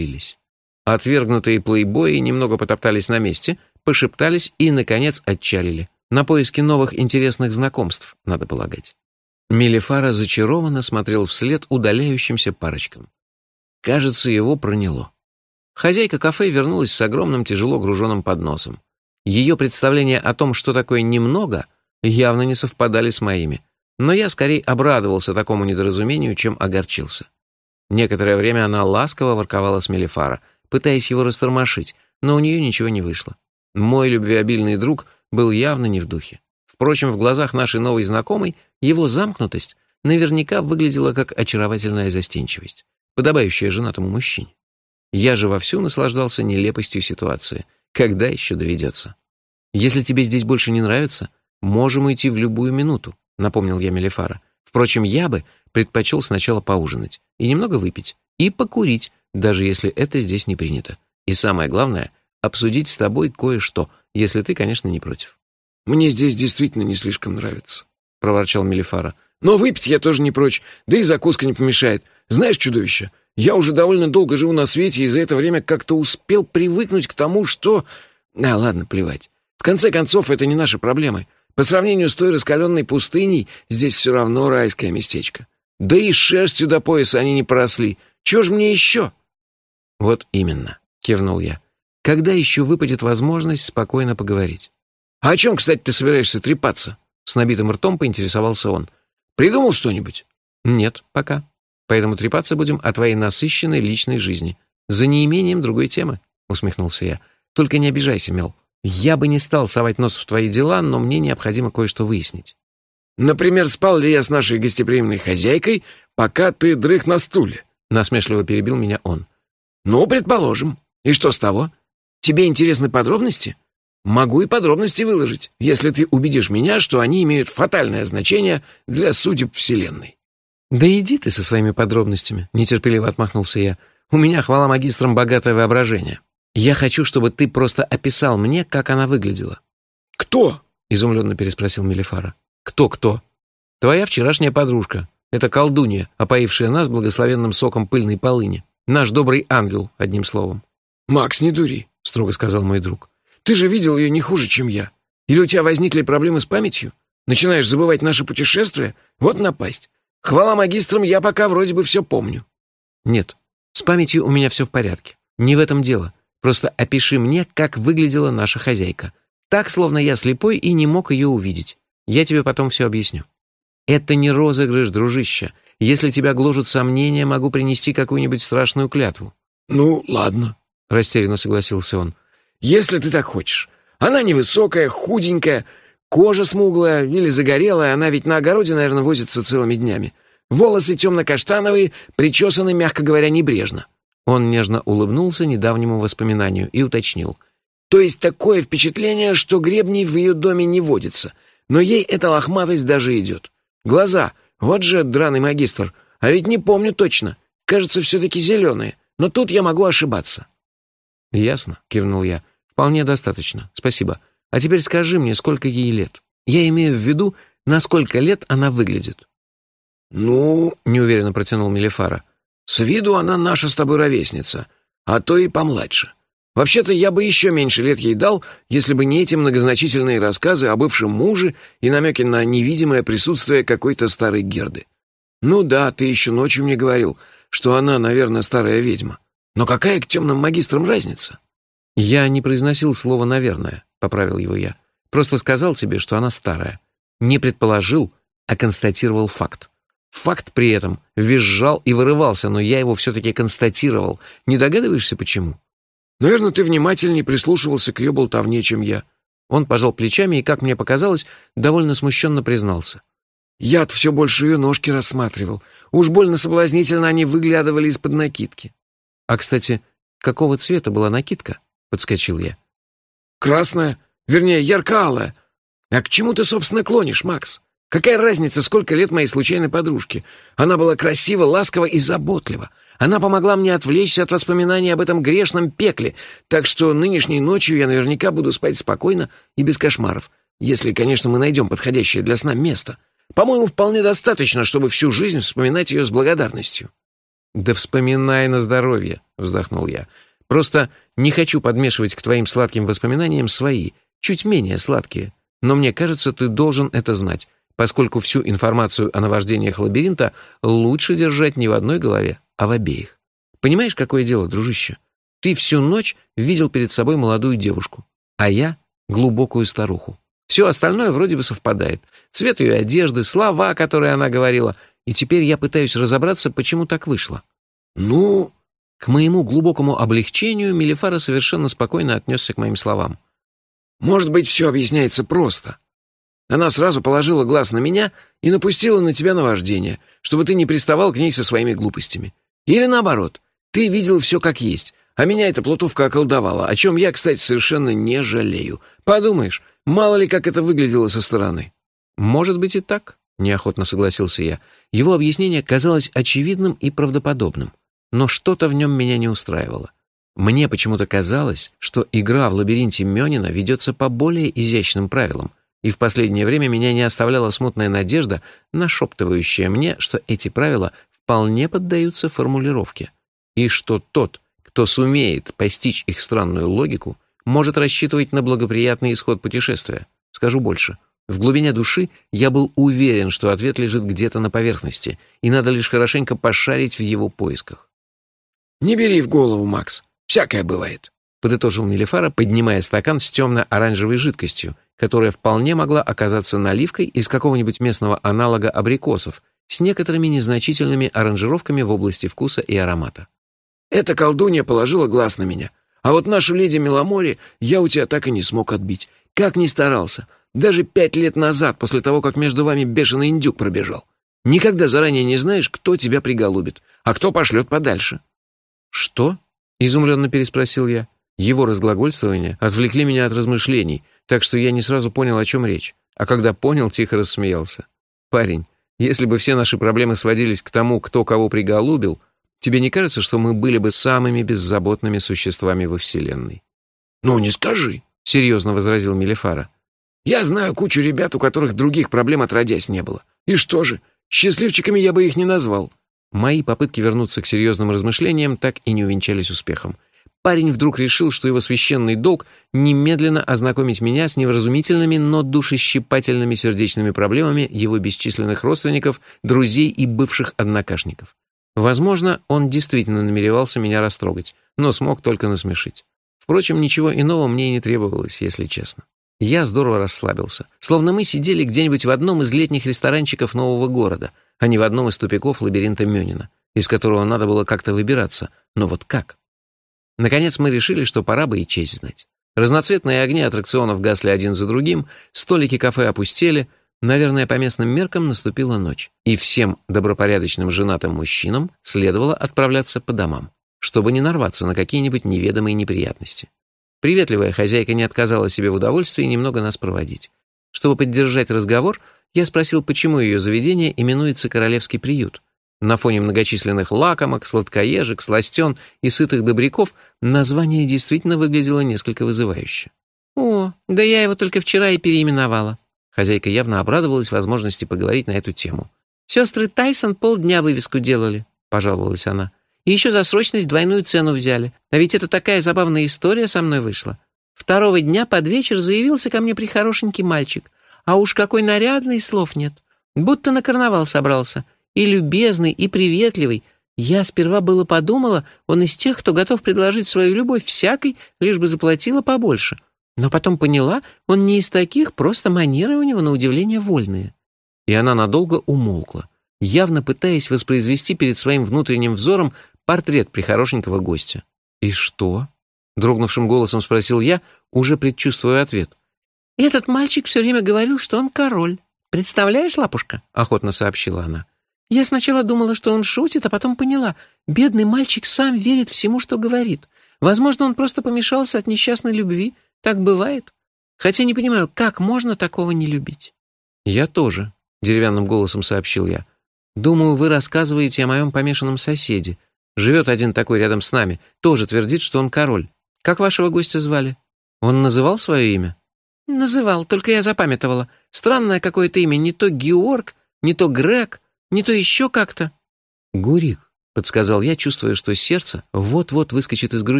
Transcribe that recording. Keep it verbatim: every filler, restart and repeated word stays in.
разделились. Отвергнутые плейбои немного потоптались на месте, пошептались и, наконец, отчалили. На поиски новых интересных знакомств, надо полагать. Мелифара зачарованно смотрел вслед удаляющимся парочкам. Кажется, его проняло. Хозяйка кафе вернулась с огромным тяжело груженным подносом. Ее представления о том, что такое «немного», явно не совпадали с моими, но я скорее обрадовался такому недоразумению, чем огорчился. Некоторое время она ласково ворковала с Мелифара, пытаясь его растормошить, но у нее ничего не вышло. Мой любвеобильный друг был явно не в духе. Впрочем, в глазах нашей новой знакомой его замкнутость наверняка выглядела как очаровательная застенчивость, подобающая женатому мужчине. Я же вовсю наслаждался нелепостью ситуации. Когда еще доведется? «Если тебе здесь больше не нравится, можем уйти в любую минуту», — напомнил я Мелифара. «Впрочем, я бы предпочел сначала поужинать и немного выпить, и покурить, даже если это здесь не принято. И самое главное — обсудить с тобой кое-что, если ты, конечно, не против». «Мне здесь действительно не слишком нравится», — проворчал Мелифара. «Но выпить я тоже не прочь, да и закуска не помешает. Знаешь, чудовище, я уже довольно долго живу на свете и за это время как-то успел привыкнуть к тому, что... А, ладно, плевать. В конце концов, это не наши проблемы. По сравнению с той раскаленной пустыней, здесь все равно райское местечко. Да и шерстью до пояса они не поросли. Чего ж мне еще?» «Вот именно», — кивнул я. «Когда еще выпадет возможность спокойно поговорить?» «А о чем, кстати, ты собираешься трепаться?» С набитым ртом поинтересовался он. «Придумал что-нибудь?» «Нет, пока. Поэтому трепаться будем о твоей насыщенной личной жизни. За неимением другой темы», — усмехнулся я. «Только не обижайся, Мел. Я бы не стал совать нос в твои дела, но мне необходимо кое-что выяснить». «Например, спал ли я с нашей гостеприимной хозяйкой, пока ты дрых на стуле?» — насмешливо перебил меня он. «Ну, предположим. И что с того? Тебе интересны подробности? Могу и подробности выложить, если ты убедишь меня, что они имеют фатальное значение для судеб Вселенной». «Да иди ты со своими подробностями», — нетерпеливо отмахнулся я. «У меня, хвала магистрам, богатое воображение. Я хочу, чтобы ты просто описал мне, как она выглядела». «Кто?» — изумленно переспросил Мелифара. «Кто-кто?» «Твоя вчерашняя подружка. Это колдунья, опоившая нас благословенным соком пыльной полыни. Наш добрый ангел, одним словом». «Макс, не дури», — строго сказал мой друг. «Ты же видел ее не хуже, чем я. Или у тебя возникли проблемы с памятью? Начинаешь забывать наши путешествия? Вот напасть. Хвала магистрам, я пока вроде бы все помню». «Нет, с памятью у меня все в порядке. Не в этом дело. Просто опиши мне, как выглядела наша хозяйка. Так, словно я слепой и не мог ее увидеть. Я тебе потом все объясню». «Это не розыгрыш, дружище. Если тебя гложут сомнения, могу принести какую-нибудь страшную клятву». «Ну, ладно», — растерянно согласился он. «Если ты так хочешь. Она невысокая, худенькая, кожа смуглая или загорелая, она ведь на огороде, наверное, возится целыми днями. Волосы темно-каштановые, причесаны, мягко говоря, небрежно». Он нежно улыбнулся недавнему воспоминанию и уточнил. «То есть такое впечатление, что гребней в ее доме не водится, но ей эта лохматость даже идет. Глаза, вот же драный магистр, а ведь не помню точно, кажется, все-таки зеленые, но тут я могу ошибаться». «Ясно», — кивнул я. «Вполне достаточно. Спасибо. А теперь скажи мне, сколько ей лет? Я имею в виду, на сколько лет она выглядит». «Ну...» — неуверенно протянул Мелифара. «С виду она наша с тобой ровесница, а то и помладше. Вообще-то я бы еще меньше лет ей дал, если бы не эти многозначительные рассказы о бывшем муже и намеки на невидимое присутствие какой-то старой Герды. Ну да, ты еще ночью мне говорил, что она, наверное, старая ведьма. Но какая к темным магистрам разница?» «Я не произносил слово «наверное», — поправил его я. «Просто сказал тебе, что она старая. Не предположил, а констатировал факт. Факт при этом визжал и вырывался, но я его все-таки констатировал. Не догадываешься, почему?» «Наверное, ты внимательнее прислушивался к ее болтовне, чем я». Он пожал плечами и, как мне показалось, довольно смущенно признался. «Я-то все больше ее ножки рассматривал. Уж больно соблазнительно они выглядывали из-под накидки». «А, кстати, какого цвета была накидка?» — подскочил я. «Красная, вернее, ярко-алая. А к чему ты, собственно, клонишь, Макс? Какая разница, сколько лет моей случайной подружке? Она была красива, ласкова и заботлива. Она помогла мне отвлечься от воспоминаний об этом грешном пекле, так что нынешней ночью я наверняка буду спать спокойно и без кошмаров, если, конечно, мы найдем подходящее для сна место. По-моему, вполне достаточно, чтобы всю жизнь вспоминать ее с благодарностью». «Да вспоминай на здоровье», — вздохнул я. «Просто не хочу подмешивать к твоим сладким воспоминаниям свои, чуть менее сладкие. Но мне кажется, ты должен это знать, поскольку всю информацию о наваждениях лабиринта лучше держать не в одной голове, а в обеих. Понимаешь, какое дело, дружище? Ты всю ночь видел перед собой молодую девушку, а я — глубокую старуху. Все остальное вроде бы совпадает. Цвет ее одежды, слова, которые она говорила. И теперь я пытаюсь разобраться, почему так вышло». «Ну...» К моему глубокому облегчению Мелифара совершенно спокойно отнесся к моим словам. «Может быть, все объясняется просто. Она сразу положила глаз на меня и напустила на тебя наваждение, чтобы ты не приставал к ней со своими глупостями. Или наоборот, ты видел все как есть, а меня эта плутовка околдовала, о чем я, кстати, совершенно не жалею. Подумаешь, мало ли как это выглядело со стороны». «Может быть и так», — неохотно согласился я. Его объяснение казалось очевидным и правдоподобным, но что-то в нем меня не устраивало. Мне почему-то казалось, что игра в лабиринте Мёнина ведется по более изящным правилам, и в последнее время меня не оставляла смутная надежда, нашептывающая мне, что эти правила вполне поддаются формулировке, и что тот, кто сумеет постичь их странную логику, может рассчитывать на благоприятный исход путешествия. Скажу больше. В глубине души я был уверен, что ответ лежит где-то на поверхности, и надо лишь хорошенько пошарить в его поисках. «Не бери в голову, Макс. Всякое бывает», — подытожил Мелифара, поднимая стакан с темно-оранжевой жидкостью, которая вполне могла оказаться наливкой из какого-нибудь местного аналога абрикосов с некоторыми незначительными аранжировками в области вкуса и аромата. «Эта колдунья положила глаз на меня, а вот нашу леди Меломори я у тебя так и не смог отбить. Как ни старался. Даже пять лет назад, после того, как между вами бешеный индюк пробежал. Никогда заранее не знаешь, кто тебя приголубит, а кто пошлет подальше». «Что?» — изумленно переспросил я. Его разглагольствования отвлекли меня от размышлений, так что я не сразу понял, о чем речь. А когда понял, тихо рассмеялся. «Парень, если бы все наши проблемы сводились к тому, кто кого приголубил, тебе не кажется, что мы были бы самыми беззаботными существами во Вселенной?» «Ну, не скажи», — серьезно возразил Мелифара. «Я знаю кучу ребят, у которых других проблем отродясь не было. И что же, счастливчиками я бы их не назвал». Мои попытки вернуться к серьезным размышлениям так и не увенчались успехом. Парень вдруг решил, что его священный долг — немедленно ознакомить меня с невразумительными, но душещипательными сердечными проблемами его бесчисленных родственников, друзей и бывших однокашников. Возможно, он действительно намеревался меня растрогать, но смог только насмешить. Впрочем, ничего иного мне и не требовалось, если честно. Я здорово расслабился, словно мы сидели где-нибудь в одном из летних ресторанчиков нового города, а не в одном из тупиков лабиринта Мёнина, из которого надо было как-то выбираться. Но вот как? Наконец мы решили, что пора бы и честь знать. Разноцветные огни аттракционов гасли один за другим, столики кафе опустели, наверное, по местным меркам наступила ночь, и всем добропорядочным женатым мужчинам следовало отправляться по домам, чтобы не нарваться на какие-нибудь неведомые неприятности. Приветливая хозяйка не отказала себе в удовольствии немного нас проводить. Чтобы поддержать разговор, я спросил, почему ее заведение именуется «Королевский приют». На фоне многочисленных лакомок, сладкоежек, сластен и сытых добряков название действительно выглядело несколько вызывающе. «О, да я его только вчера и переименовала». Хозяйка явно обрадовалась возможности поговорить на эту тему. «Сестры Тайсон полдня вывеску делали», — пожаловалась она. «И еще за срочность двойную цену взяли. А ведь это такая забавная история со мной вышла. Второго дня под вечер заявился ко мне прихорошенький мальчик. А уж какой нарядный, слов нет. Будто на карнавал собрался. И любезный, и приветливый. Я сперва было подумала, он из тех, кто готов предложить свою любовь всякой, лишь бы заплатила побольше. Но потом поняла, он не из таких, просто манеры у него, на удивление, вольные». И она надолго умолкла, явно пытаясь воспроизвести перед своим внутренним взором портрет прихорошенького гостя. «И что?» — дрогнувшим голосом спросил я, уже предчувствуя ответ. «Этот мальчик все время говорил, что он король. Представляешь, лапушка?» — охотно сообщила она. «Я сначала думала, что он шутит, а потом поняла. Бедный мальчик сам верит всему, что говорит. Возможно, он просто помешался от несчастной любви. Так бывает. Хотя не понимаю, как можно такого не любить?» «Я тоже», — деревянным голосом сообщил я. «Думаю, вы рассказываете о моем помешанном соседе. Живет один такой рядом с нами. Тоже твердит, что он король. Как вашего гостя звали? Он называл свое имя?» «Называл, только я запамятовала. Странное какое-то имя. Не то Георг, не то Грег, не то еще как-то». «Гурик», подсказал я, чувствуя, что сердце вот-вот выскочит из груди.